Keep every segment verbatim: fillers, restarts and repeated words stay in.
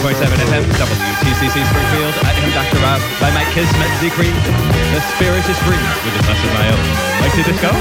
point seven F M, W T C C Springfield. I am Doctor Rob by Mike Kismet Zikri. The spirit is free with a touch of my own. Like to disco?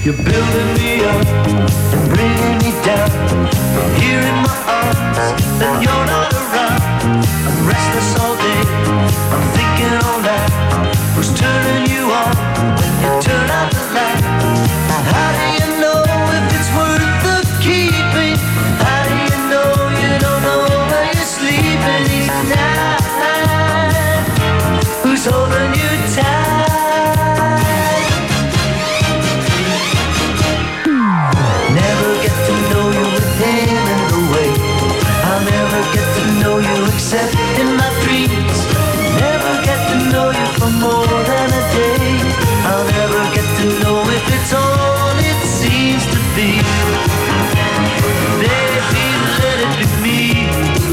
You're building me up and bringing me down. From here in my arms, then you're not around. I'm restless all day, I'm thinking all night. Who's turning you on when you turn out the light? How do you know if it's worth the keeping? How do you know you don't know where you're sleeping each night? Who's holding you tight? Never get to know you with him in the way. I'll never get to know you except in my dreams. Never get to know you for more than a day. I'll never get to know if it's all it seems to be. Baby, let it be me.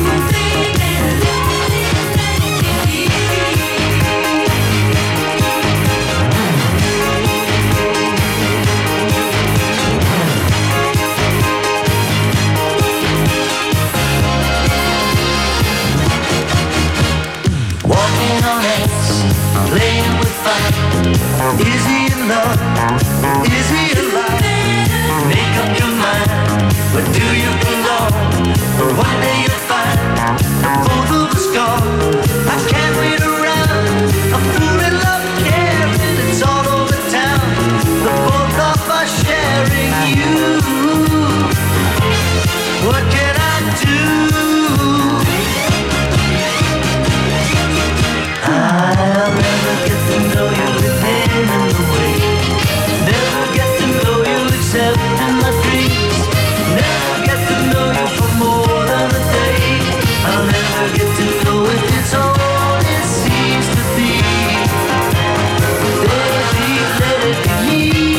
Walking on eggs, playing with fire. Is he in love? Is he alive? Make up your mind. Where do you belong? One day you'll find both of us gone. I can't wait around. A fool in love caring. It's all over town. The both of us sharing you. What can I do? I'll never get to know you with him in the way. Never get to know you except in my dreams. Never get to know you for more than a day. I'll never get to know if it's all it seems to be. Baby, let it be me.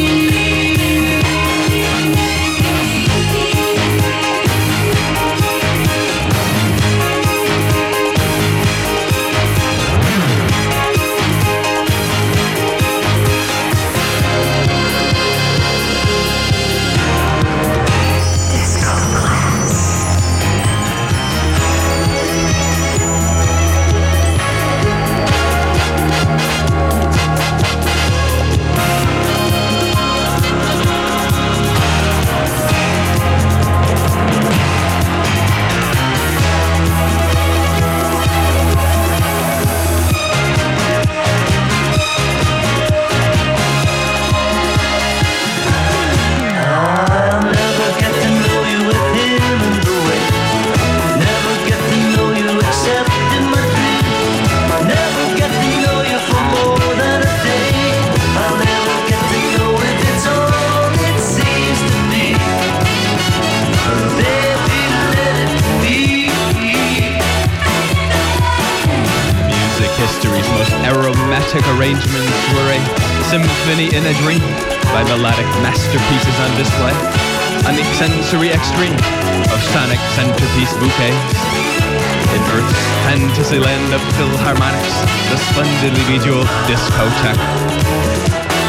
Arrangements were a symphony in a dream by melodic masterpieces on display on the sensory extreme of sonic centerpiece bouquets. In Earth's fantasy land of philharmonics, the splendidly bejeweled discotheque.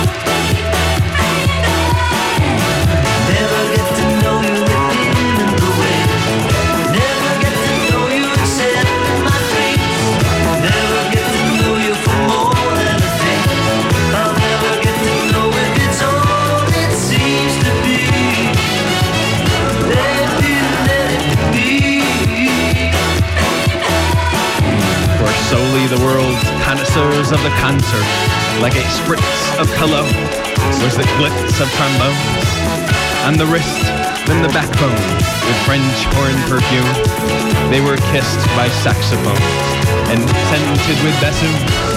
Solely the world's connoisseurs of the concert, like a spritz of cologne, was the glitz of trombones. On the wrist, then the backbone, with French horn perfume, they were kissed by saxophones and scented with bassoons.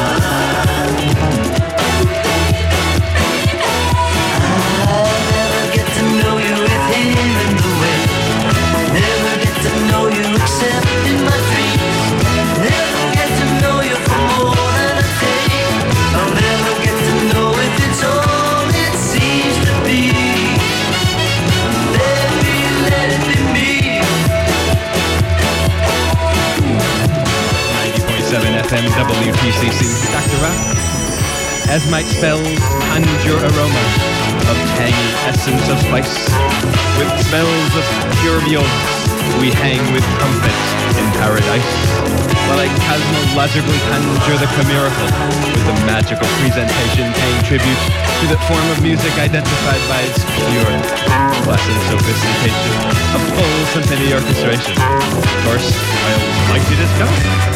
F M W T C C, Doctor Rock, as might spells conjure aroma of tangy essence of spice, with smells of pure violas, we hang with trumpets in paradise, while I cosmologically conjure the chimerical with the magical presentation paying tribute to the form of music identified by its pure, placid sophistication of full symphony orchestration. Of course, I'll like to discuss.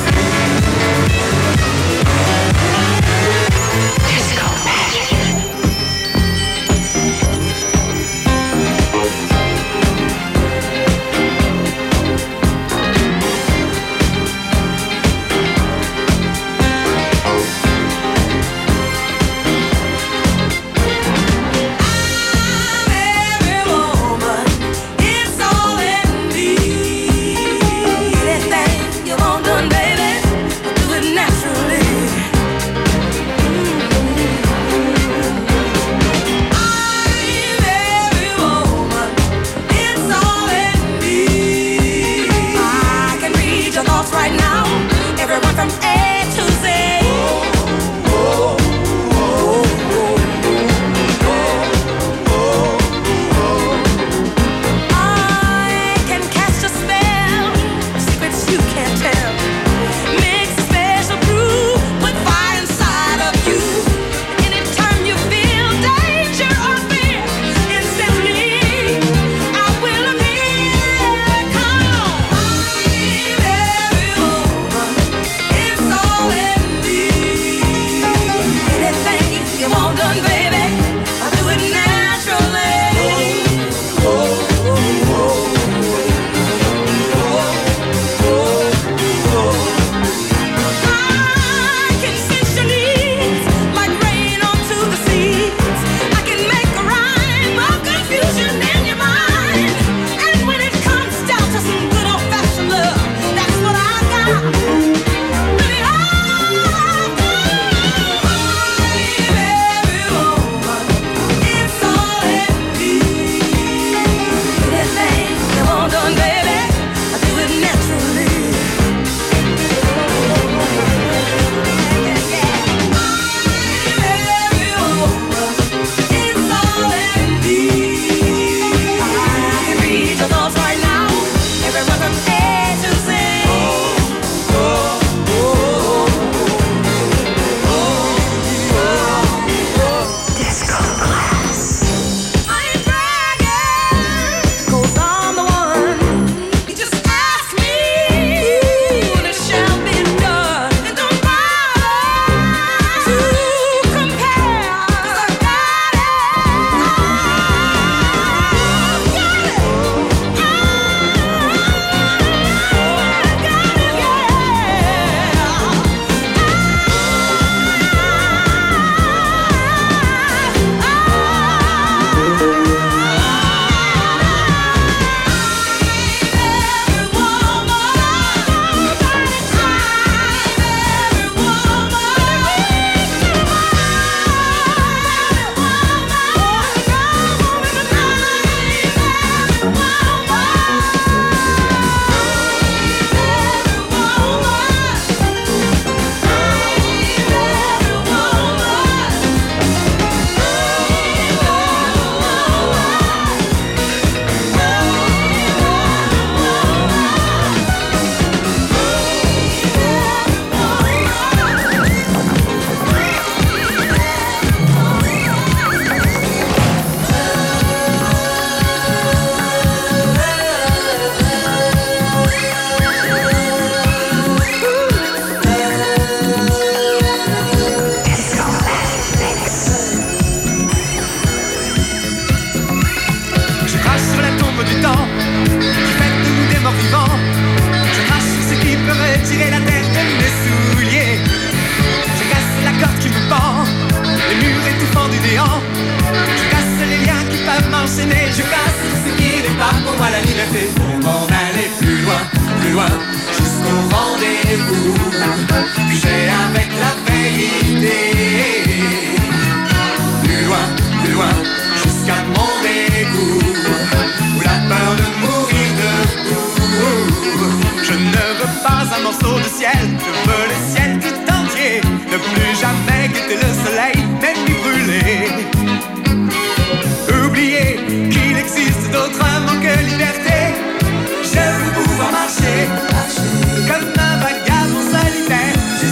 Comme un vagabond solitaire,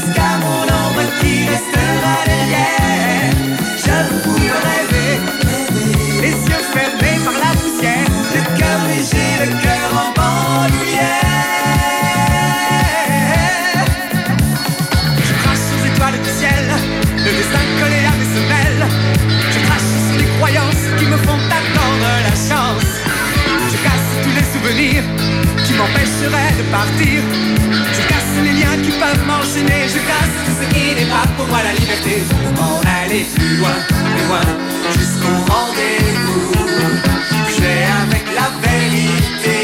partir. Je casse les liens qui peuvent m'enchaîner. Je casse tout ce qui n'est pas pour moi la liberté. M'en aller plus loin, plus loin, jusqu'au rendez-vous. J'ai avec la vérité.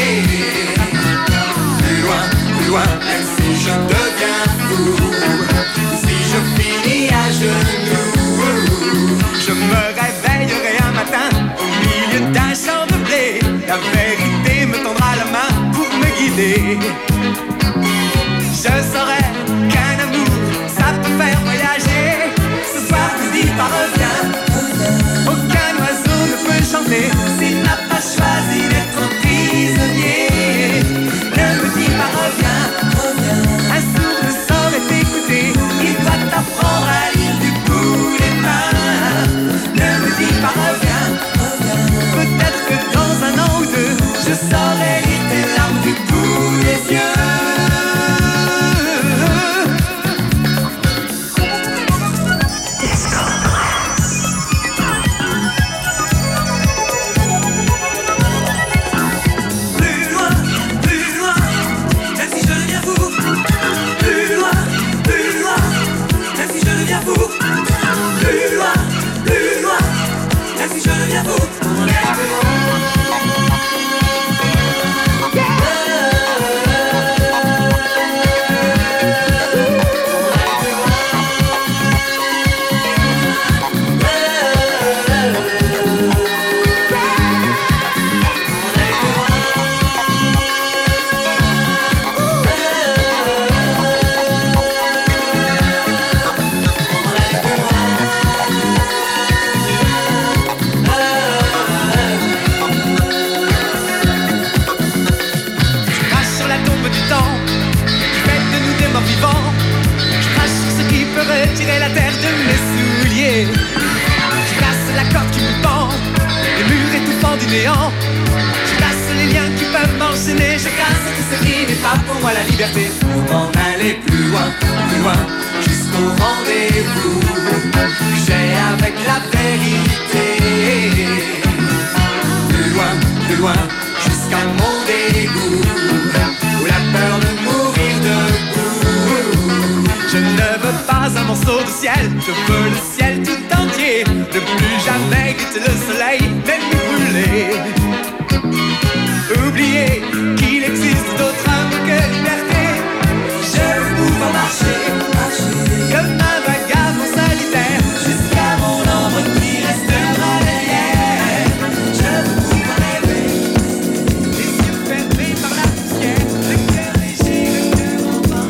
Plus loin, plus loin, même si je deviens fou. Si je finis à genoux, je me réveillerai un matin au milieu d'un champ de blé. La vérité me tendra la main pour me guider. Je saurai qu'un amour, ça peut faire voyager. Ce soir tu dis pas reviens. Aucun oiseau ne peut chanter s'il n'a pas choisi d'être prisonnier. Ne me dis pas reviens. Un sourd ne saurait t'écouter. Il doit t'apprendre à lire du bout des mains. Ne me dis pas reviens. Peut-être que dans un an ou deux, je saurai lire tes larmes du bout des yeux. Retirer la terre de mes souliers. Je casse la corde qui me pend, les murs étouffants du néant. Je casse les liens qui peuvent m'enchaîner. Je casse tout ce qui n'est pas pour moi la liberté. Pour m'en aller plus loin, plus loin, jusqu'au rendez-vous. J'ai avec la vérité. Plus loin, plus loin, jusqu'à mon dégoût. Où la peur de mourir debout. Je ne veux pas un morceau de ciel, je veux le ciel tout entier. Ne plus jamais quitter le soleil, même brûler. Oubliez qu'il existe d'autres âmes que liberté. Je veux pouvoir marcher, marcher comme un vagabond solitaire, jusqu'à mon ombre qui restera derrière. Je veux pouvoir rêver, les yeux fermés par la poussière, le cœur léger, le cœur en bas.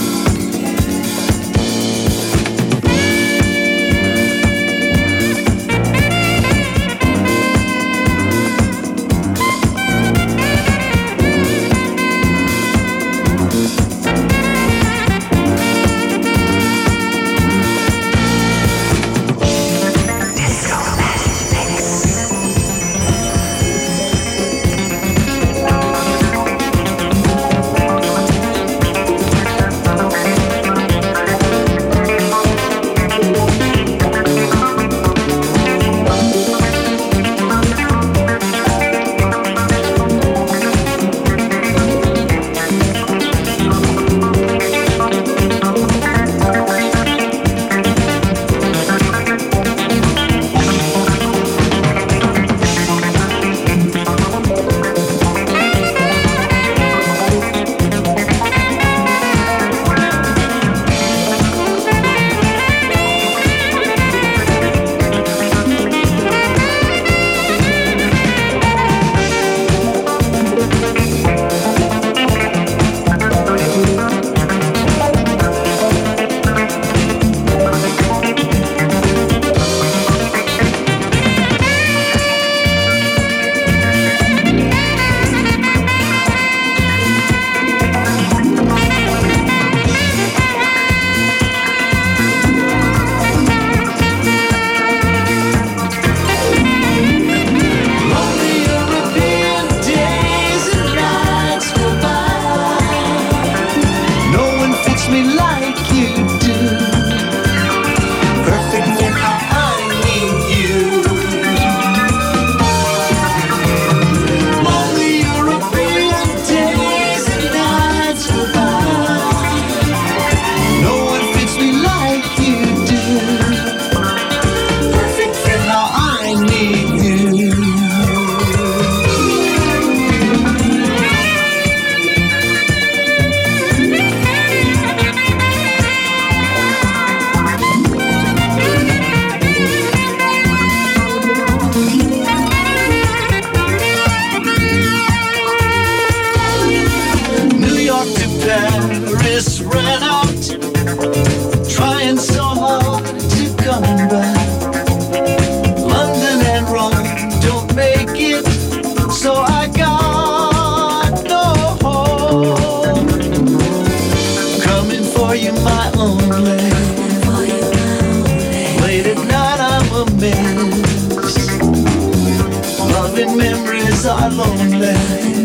late at night I'm a mess. Loving memories are lonely.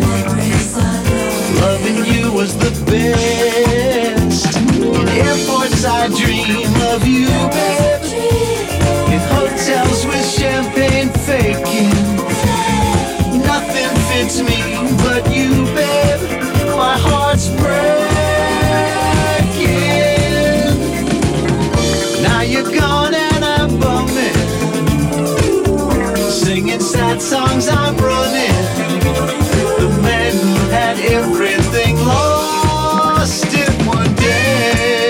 Loving you was the best. In airports I dream of you, babe. In hotels with champagne faking. Nothing fits me but you, babe. My heart's breaking. Now you're gone and I'm bumming. Singing sad songs I'm running. The man who had everything lost it one day.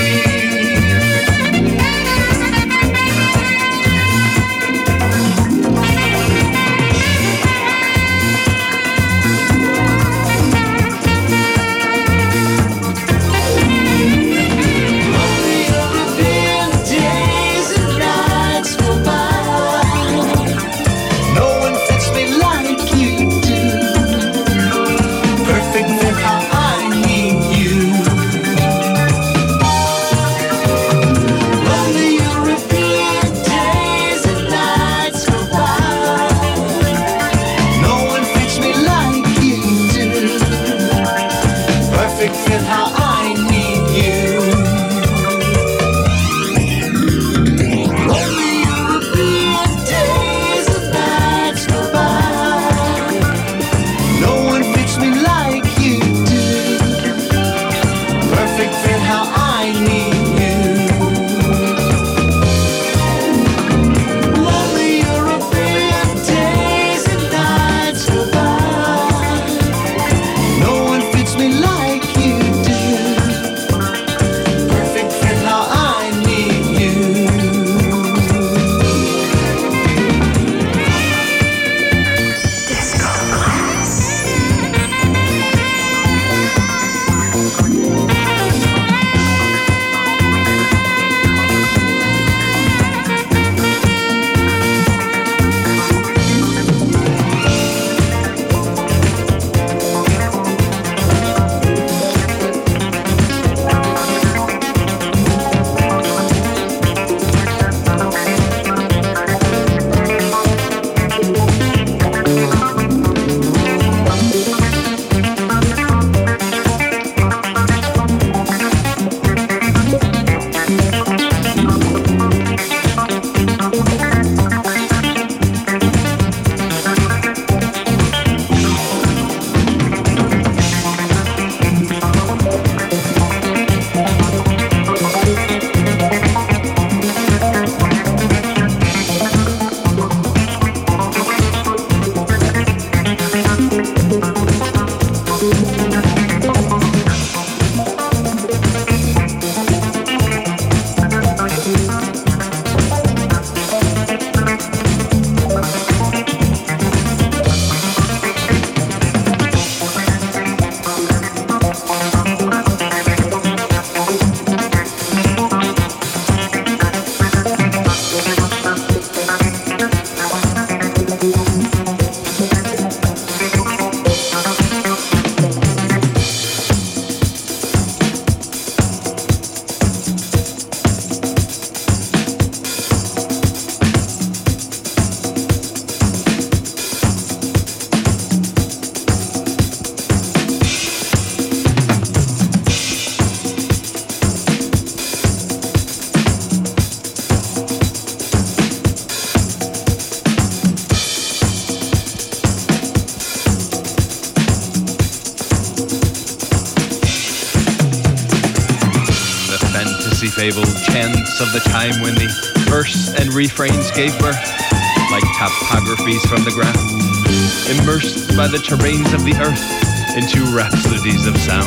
fabled chants of the time when the verse and refrains gave birth, like topographies from the ground, immersed by the terrains of the earth into rhapsodies of sound.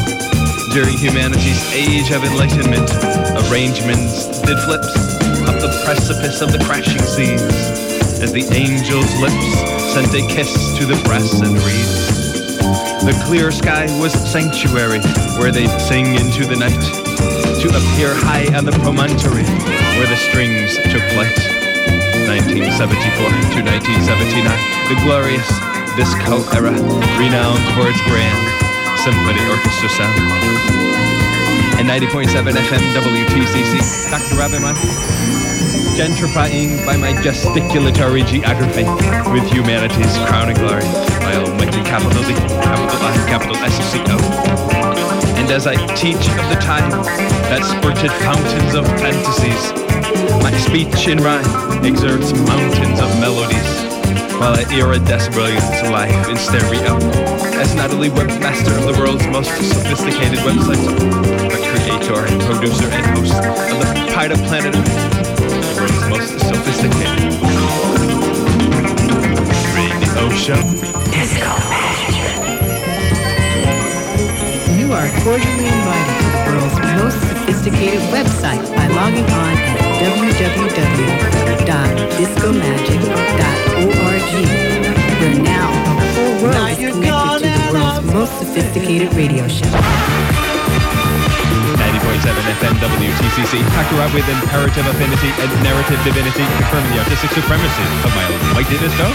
During humanity's age of enlightenment, arrangements did flips up the precipice of the crashing seas, as the angel's lips sent a kiss to the brass and reeds. The clear sky was sanctuary, where they'd sing into the night, to appear high on the promontory, where the strings took flight. nineteen seventy-four to nineteen seventy-nine, the glorious disco era, renowned for its grand symphony orchestra sound. And ninety point seven F M W T C C, Doctor Rabiman. gentrifying by my gesticulatory geography with humanity's crowning glory, my almighty capital D, capital I, capital S C O. And as I teach of the time that spurted fountains of fantasies, my speech in rhyme exerts mountains of melodies, while I iridesce brilliance life in stereo. As not only webmaster of the world's most sophisticated website, but creator, producer, and host of the Pida Planet Earth, the world's most sophisticated radio show. Disco Magic. You are cordially invited to the world's most sophisticated website by logging on at w w w dot disco magic dot org, where now the whole world now is connected to the world's most sophisticated radio show. ninety point seven F M W T C C, packed around with imperative affinity and narrative divinity, confirming the artistic supremacy of my almighty disco.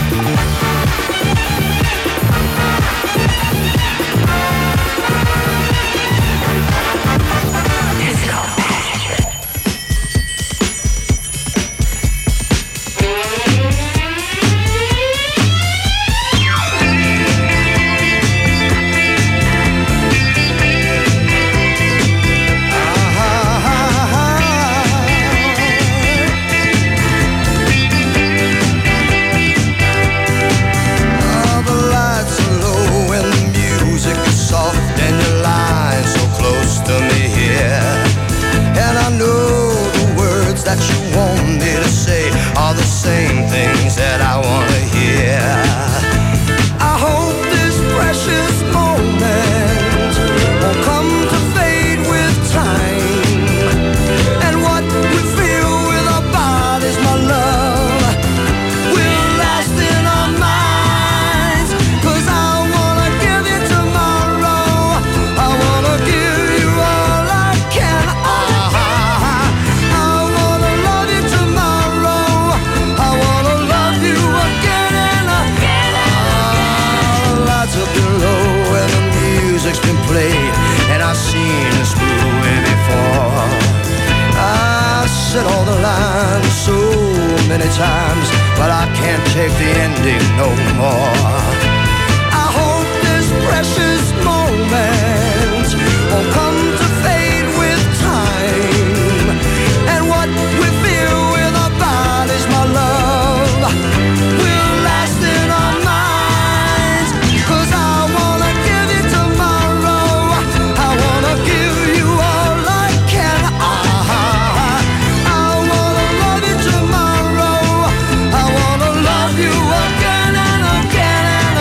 Again and again and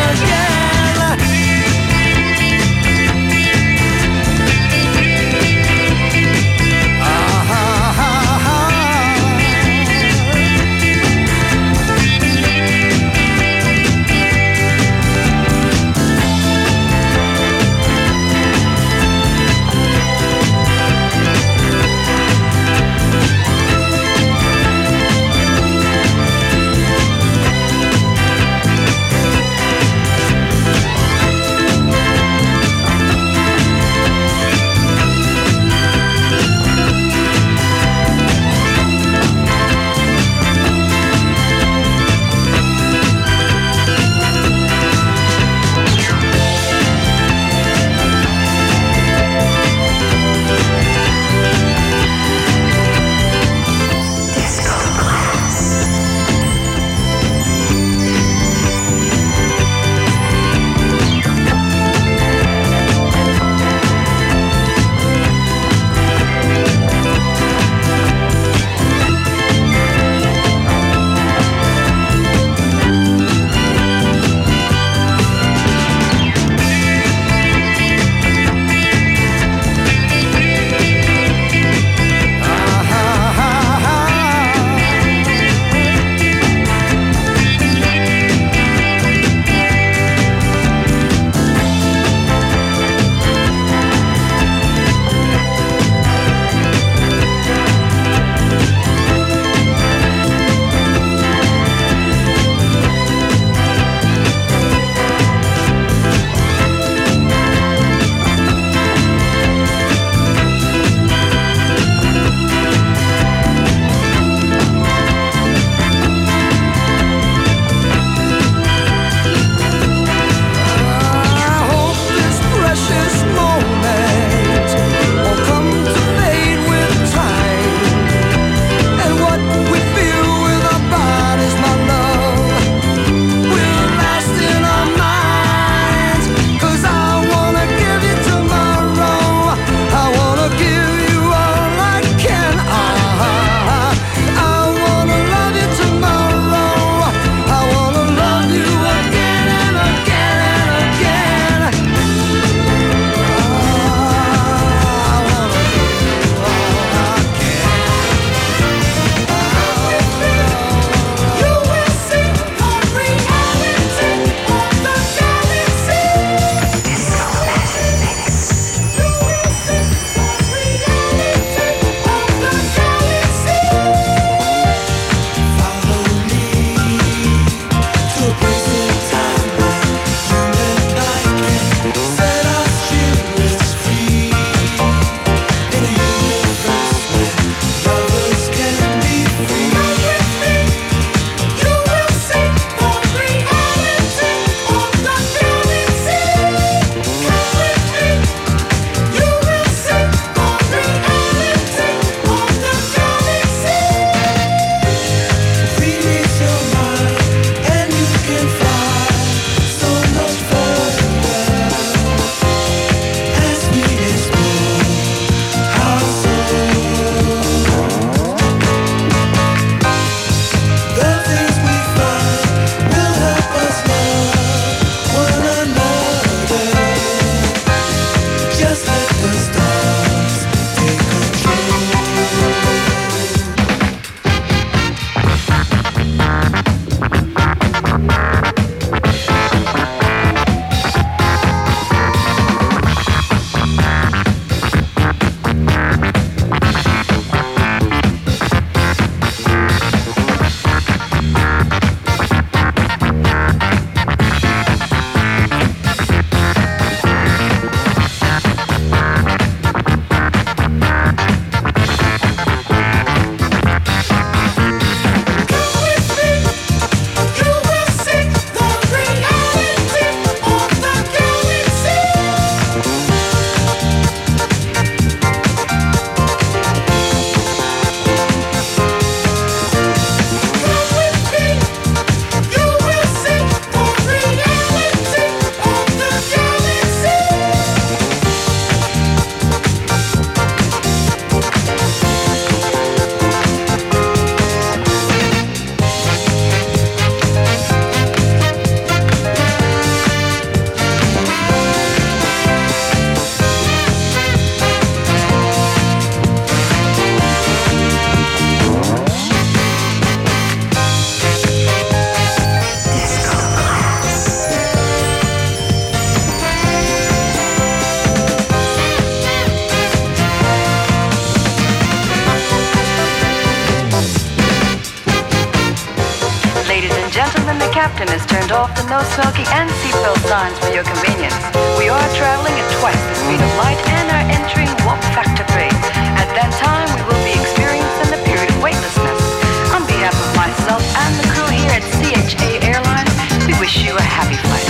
captain has turned off the no smoking and seatbelt signs for your convenience. We are traveling at twice the speed of light and are entering warp factor three. At that time, we will be experiencing the period of weightlessness. On behalf of myself and the crew here at C H A Airlines, we wish you a happy flight.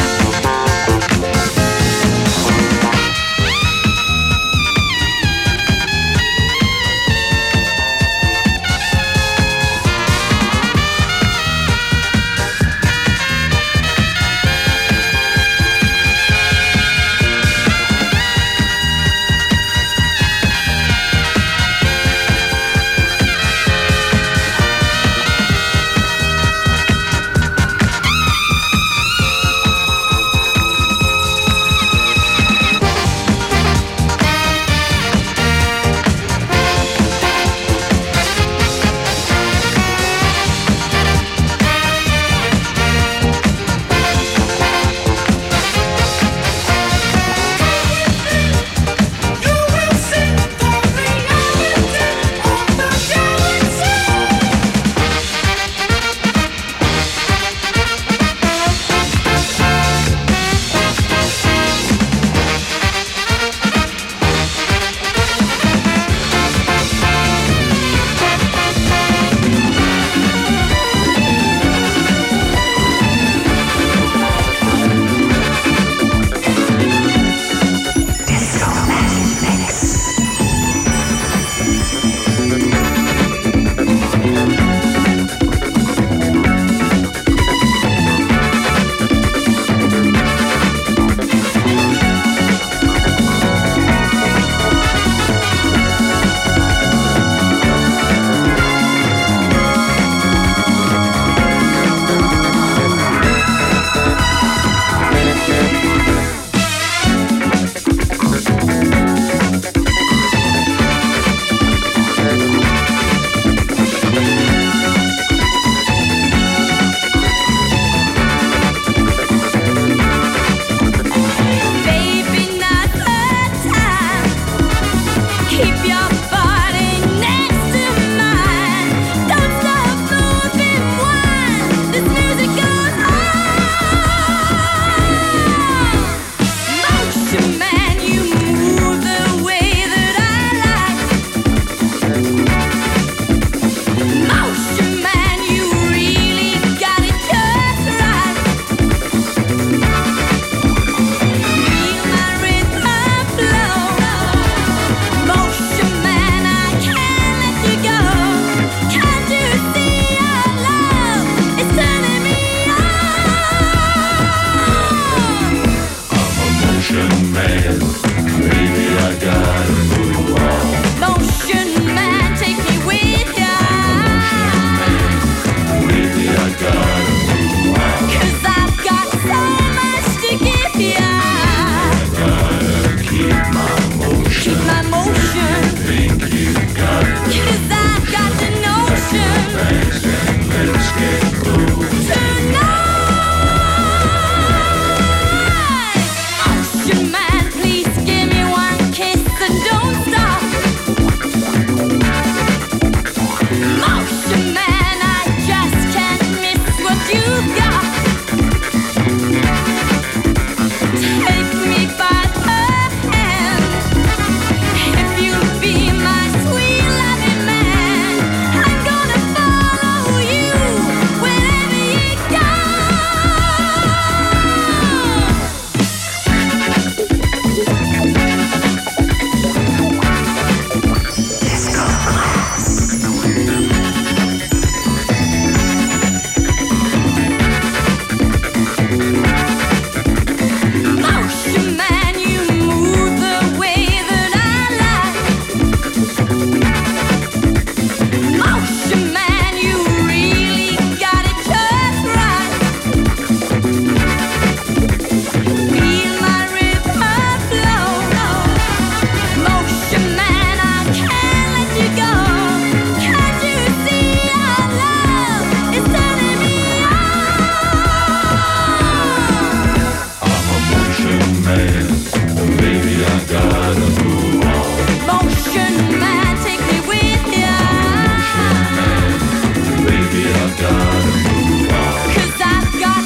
Cause I've got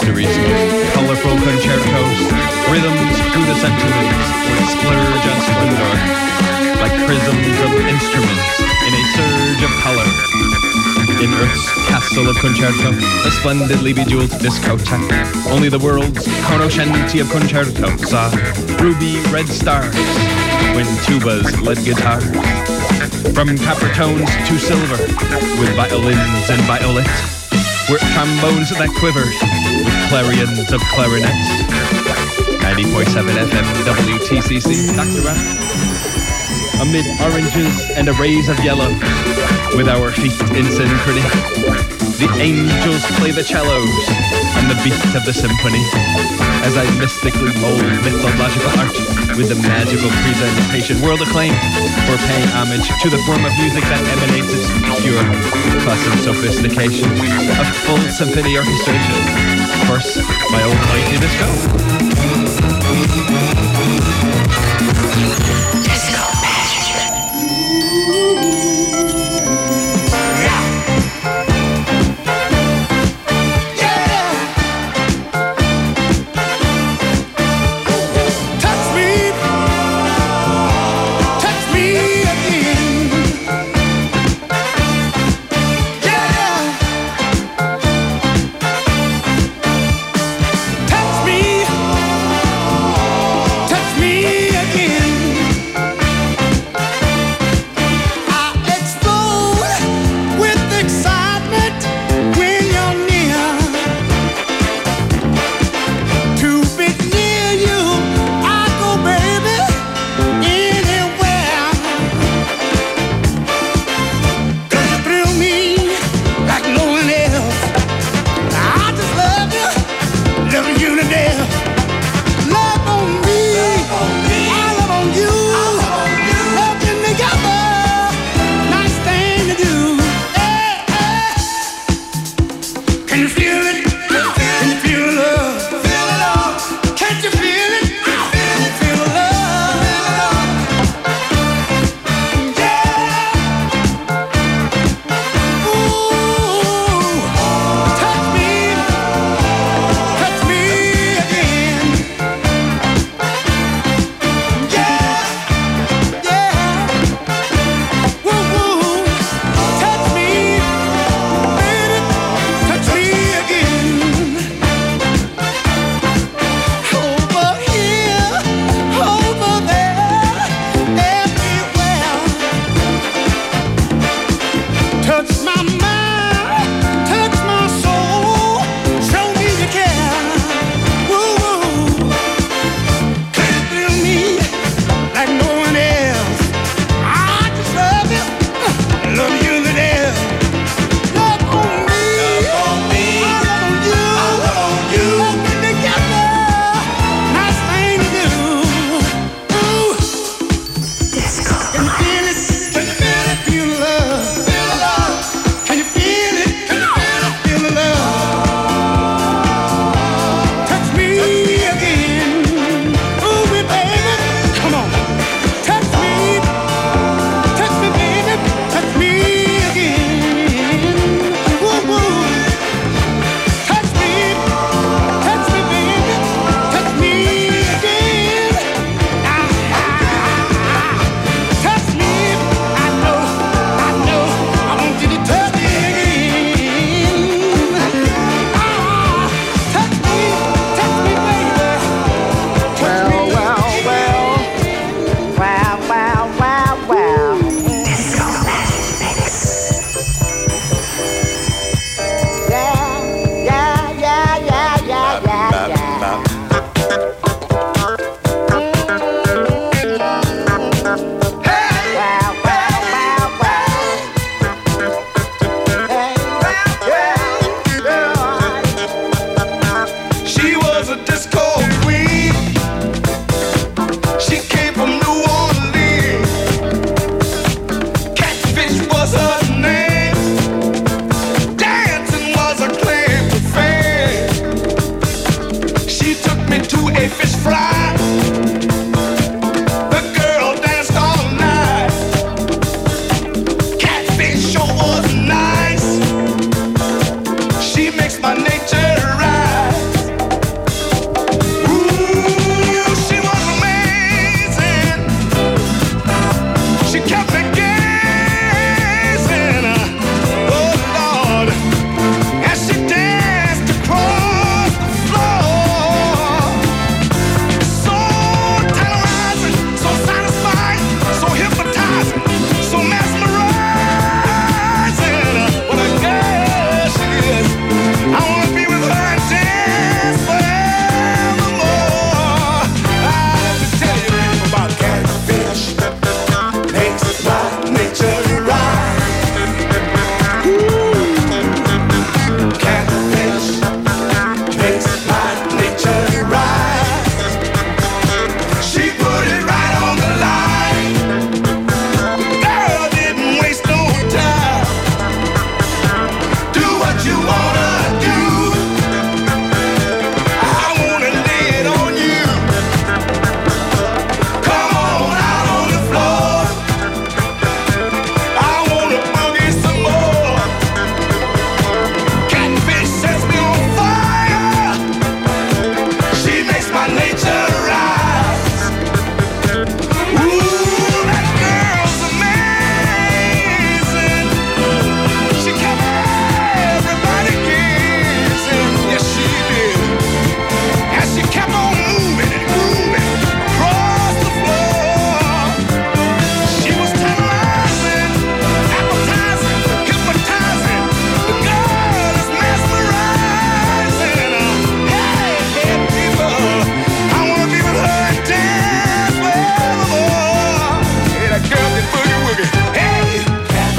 series of colorful concertos, rhythms through the centuries would splurge on splendor, like prisms of instruments in a surge of color. In Earth's castle of concerto, a splendidly bejeweled discotheque, only the world's conoscenti of concerto saw ruby red stars when tubas led guitars. From copper tones to silver, with violins and violets, were trombones that quivered with clarions of clarinets. ninety point seven F M W T C C, Doctor Rap. Amid oranges and arrays of yellow, with our feet in synchrony, the angels play the cellos on the beat of the symphony. As I mystically mold mythological art with the magical presentation, world acclaimed for paying homage to the form of music that emanates its pure plus and sophistication. A full symphony orchestration. First, my old mighty disco. Disco magic. Touch me again.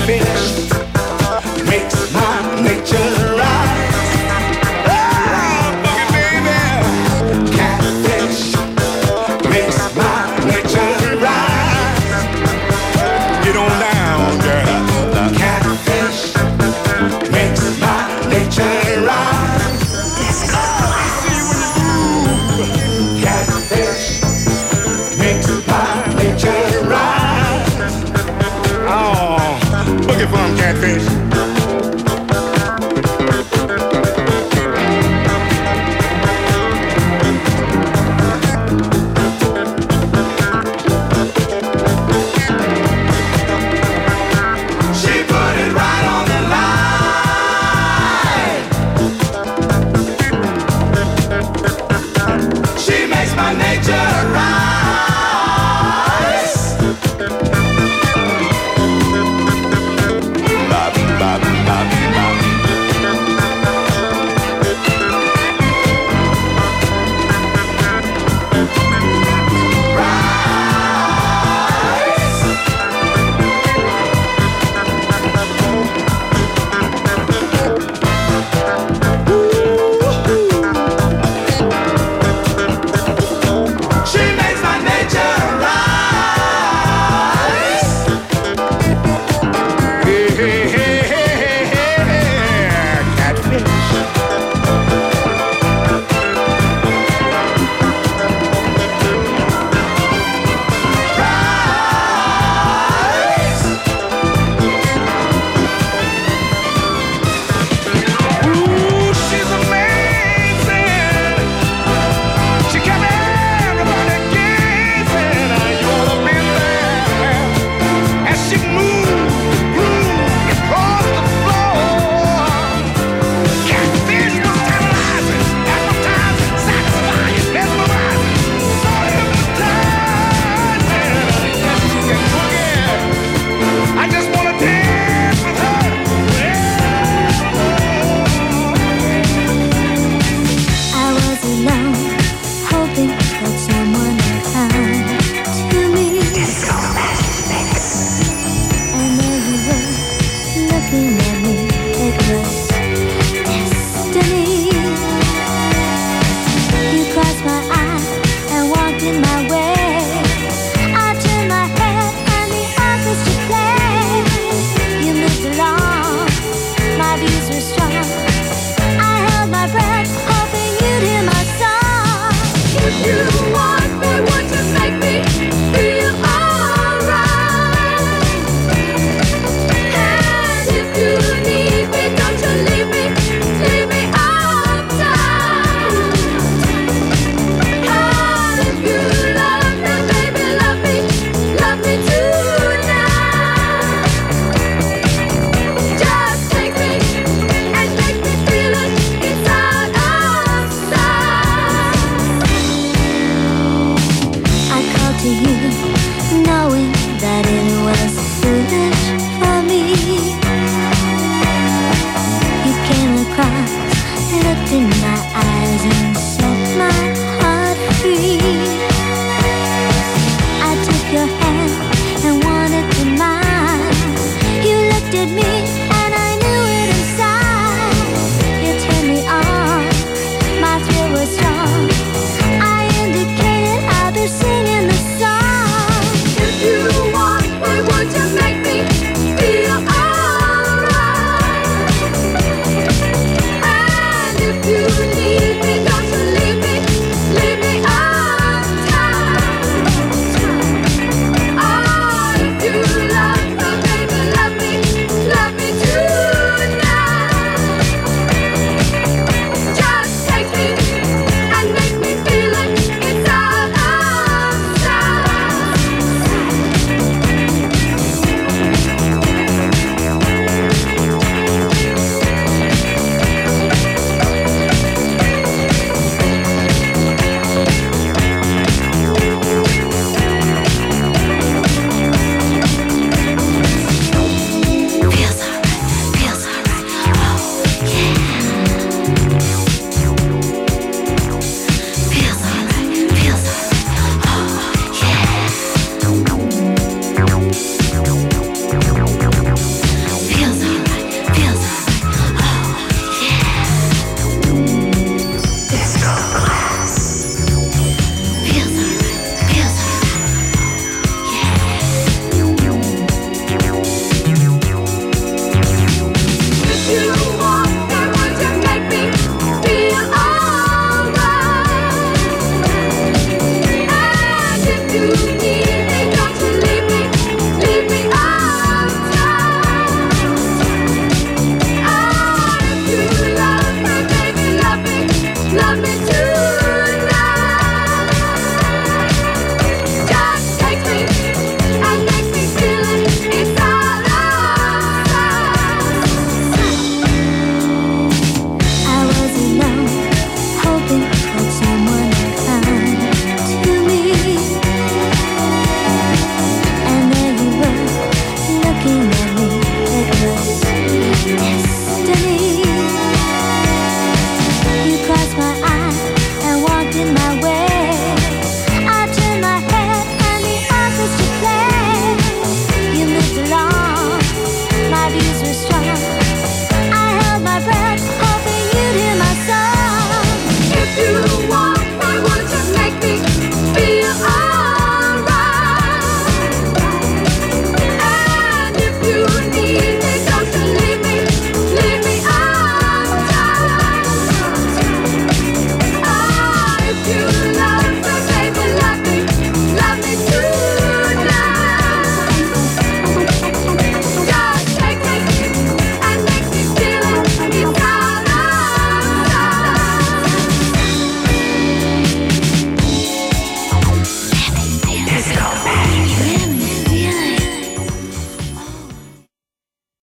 catfish makes my nature rise. Oh, boogie baby, catfish makes my nature rise. Get on down, girl. Catfish makes my nature rise. See when you move, catfish makes my nature rise. Oh, boogie from catfish. She put it right on the line. She makes my nature rise. Bobby, Bobby, Bobby, Bobby. Rise. She makes my nature rise. Hey, hey, hey, hey, hey, hey, catfish. Rise. Ooh, she's amazing. She kept everybody gazing. You ought to been there as she moved, grooved across the floor. Catfish was tantalizing, hypnotizing, satisfying, mesmerizing, so hypnotizing. Yes, she can boogie. I just wanna dance with her. I was alone, hoping that someone would come to me. And there you were, looking at me. It was